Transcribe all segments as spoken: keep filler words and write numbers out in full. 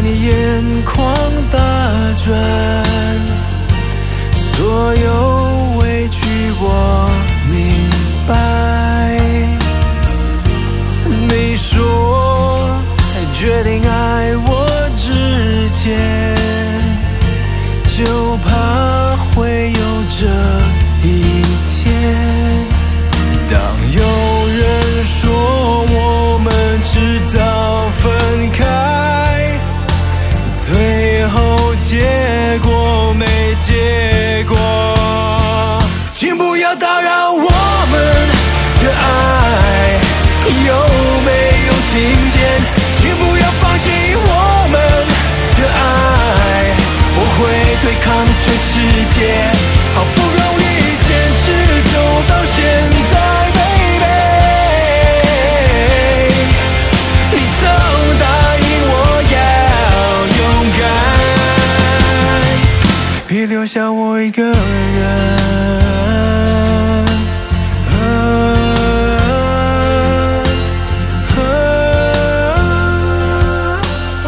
你眼眶打转，所有委屈我明白。你说决定爱我之前，就怕会有这一天。当有人说我们迟早分开，最后结果没结果，请不要打扰我们的爱，有没有听见？请不要放弃我们的爱，我会对抗全世界，好不容易坚持走到现在。别留下我一个人、啊啊啊、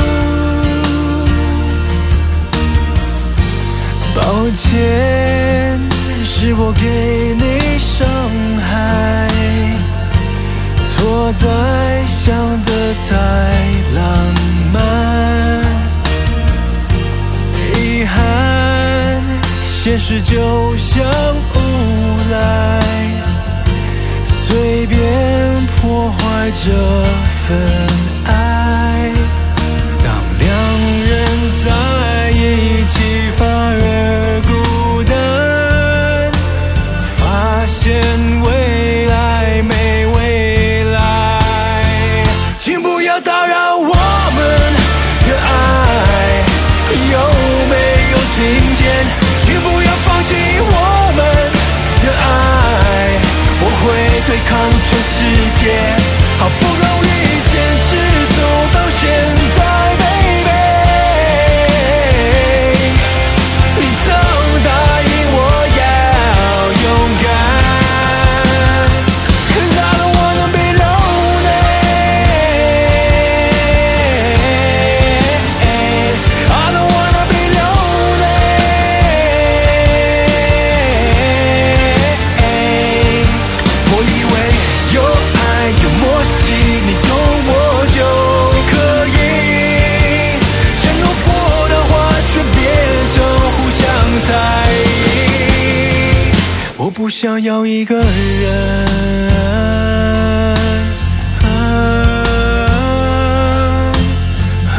抱歉，是我给你伤害，错在想得太浪漫，遗憾，现实就像无赖，随便破坏这份爱。当两人在一起反而孤单，发现未来没未来，请不要打扰我们的爱，有没有听见？请不要放弃我们的爱，我会对抗全世界，好不容易坚持走到现在 baby， 你曾答应我要勇敢， Cause I don't wanna be lonely， I don't wanna be lonely， 我以为有爱有默契，你懂我就可以，承诺过的话却变成互相猜疑，我不想要一个人、啊啊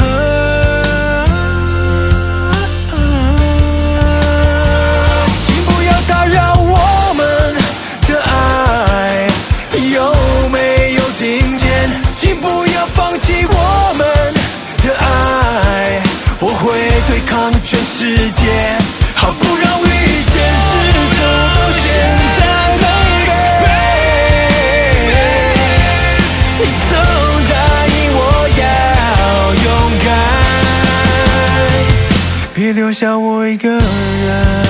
啊、请不要打扰我们的爱，有没有听见？请不要放弃我们的爱，我会对抗全世界，好不容易坚持走到现在 baby， 你曾答应我要勇敢，别留下我一个人。